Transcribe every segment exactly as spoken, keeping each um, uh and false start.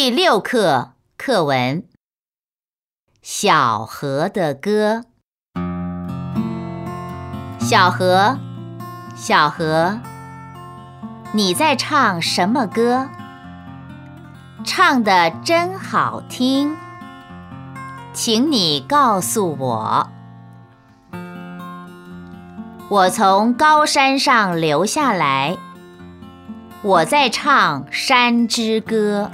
第六课课文：小河的歌。小河，小河，你在唱什么歌？唱得真好听，请你告诉我。我从高山上流下来，我在唱山之歌。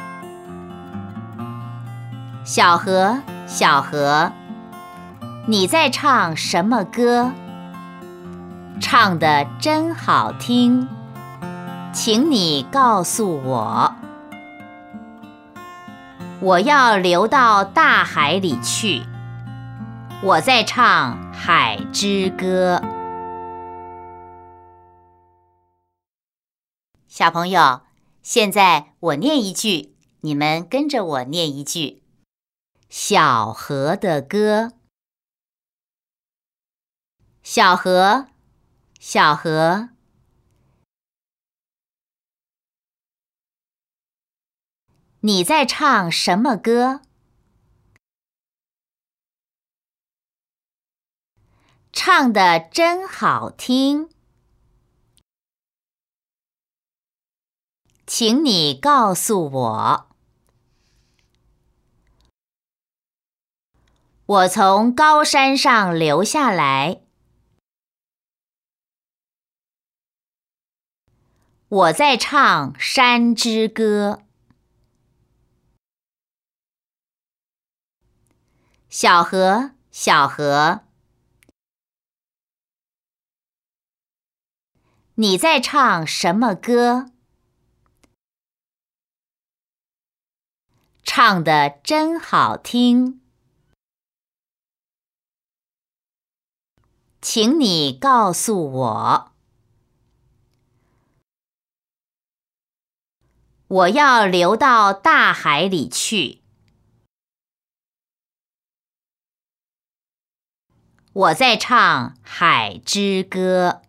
小河，小河，你在唱什么歌？唱得真好听，请你告诉我。我要流到大海里去，我在唱海之歌。小朋友，现在我念一句，你们跟着我念一句。小河的歌。小河，小河，你在唱什么歌？唱得真好听，请你告诉我。我从高山上流下来，我在唱山之歌。小河，小河，你在唱什么歌？唱得真好听，请你告诉我。我要流到大海里去，我在唱海之歌。